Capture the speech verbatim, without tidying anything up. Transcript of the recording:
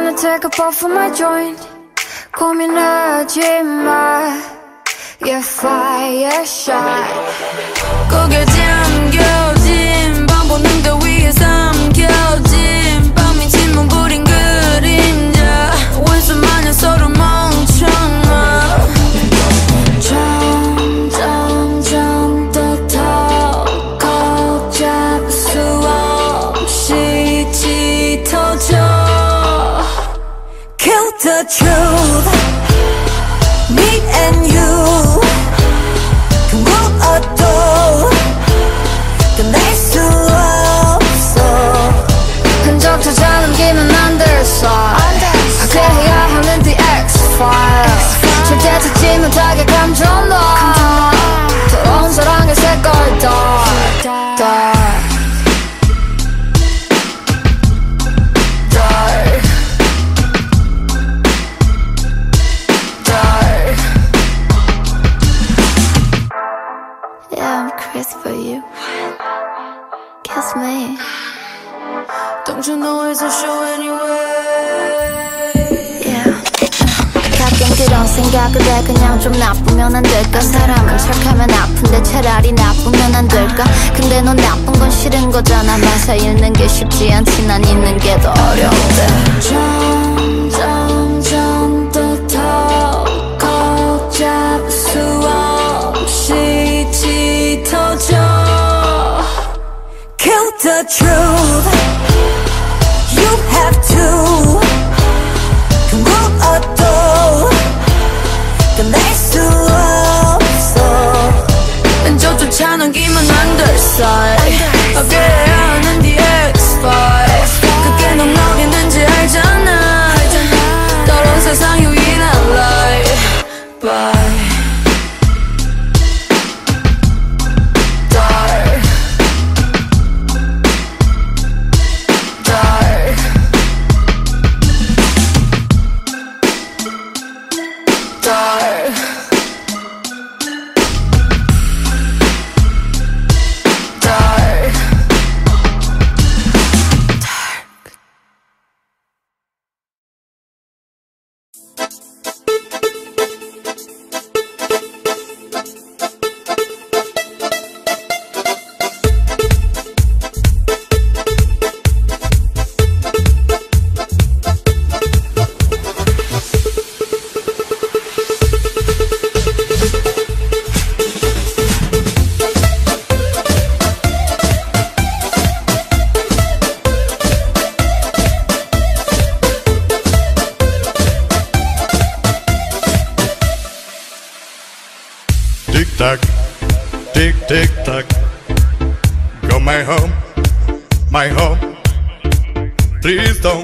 wanna take a puff from my joint. 고민하지 마. Yeah, fire shot. 고개 잠겨진 밤 보는 더 위에 삼켜진 밤이 침묵 부린 그림자 원수 마냥 서로 멍청아 점점 점 더 더 걷잡을 수 없이 짙어져. Kill the truth. Me and you 그 무엇도 끝낼 수 없어. 흔적조차 남기면 안 될 살. 파괴해야 하는 the X-Files. 절대 찾지 못하게 감춰놔. 더러운 사랑의 색깔 dark, dark. Yeah, I'm crazy for you. Kiss me. Don't you know it's a show anyway? Yeah. 가끔 그런 생각을 해. 그냥 좀 나쁘면 안 될까? 사람은 착하면 아픈데 차라리 나쁘면 안 될까? 근데 넌 나쁜 건 싫은 거잖아. 맞아 잃는 게 쉽지 않지. 난 잊는 게 더 어려운데. 점점 점 더 더 걷잡을 수 없이 짙어져. Kill the truth. You have to. 그 무엇도 끝낼 수 없어. 왼쪽조차 넘기면 안 될 살. 파괴해야 하는 the X-Files. 그게 넌 어딨는지 알잖아. 더러운 세상 유일한 lie. Bye. Tick tock, tick tick tock. Go my home, my home. Please don't.